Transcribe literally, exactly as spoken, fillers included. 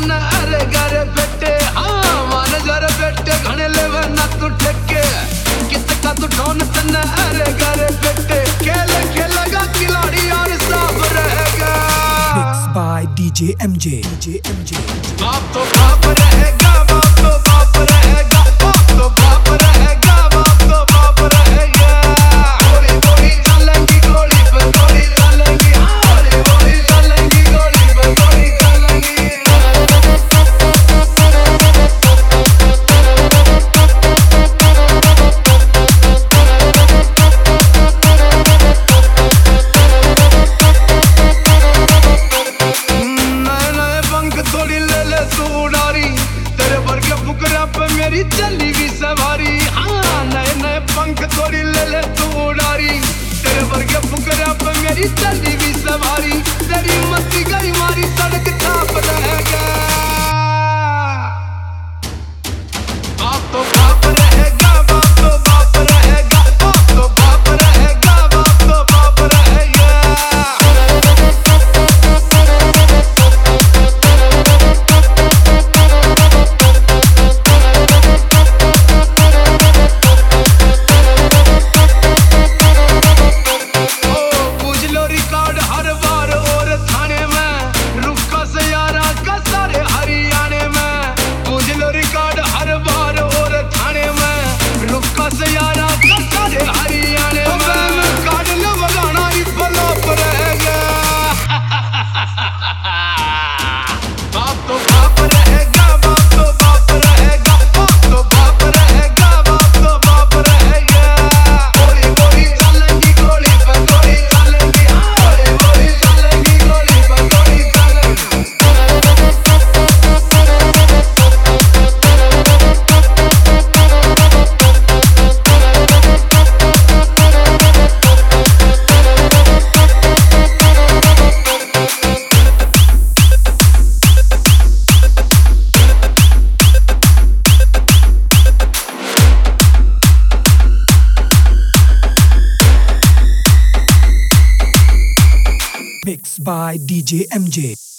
तन्ने अरे गरे बेटे हाँ मान जरे बेटे घने लेवे ना तू ठेके कितका तू ढोन तन्ने अरे गरे बेटे खेल खेलेगा खिलाड़ी और साफ रहेगा। Mixed by D J M J D J M J बाप तो बाप रहेगा बाप तो बाप रहेगा बाप तो बाप रहेगा बाप तो बाप रहेगा। गोली गोली चलेंगी गोली पे गोली चलेंगी गोली गोली चलेंगी गोली पे गोली चलेंगी। नए नए पंख थोड़ी ले ले तू उड़ारी तेरे वर्गे फुकरा पे मेरी चली भी सवारी। हाँ नए नए पंख थोड़ी ले ले तू उड़ारी तेरे वर्गे फुकरा पे मेरी चली भी सवारी। तेरी मस्ती गई मारी सड़क छाप रहेगा बाप तो बाप रहेगा बाप तो बाप रहेगा बाप तो बाप रहेगा बाप तो बाप रहेगा। रिकॉर्ड हर बार और थाने में रुका से यारा का सारे हरियाणे में पूछ लो रिकॉर्ड हर बार और थाने में रुका से यारा का सारे हरियाणे में काट लो बगाना रिफलो पर रहेगा बाप तो बाप रहेगा बाप तो बाप रहेगा बाप तो बाप रहेगा बाप तो बाप रहेगा। गोली गोली चलेंगी गोली पे गोली चलेंगी गोली गोली चलेंगी गोली पे गोली चलेंगी। Mixed by D J M J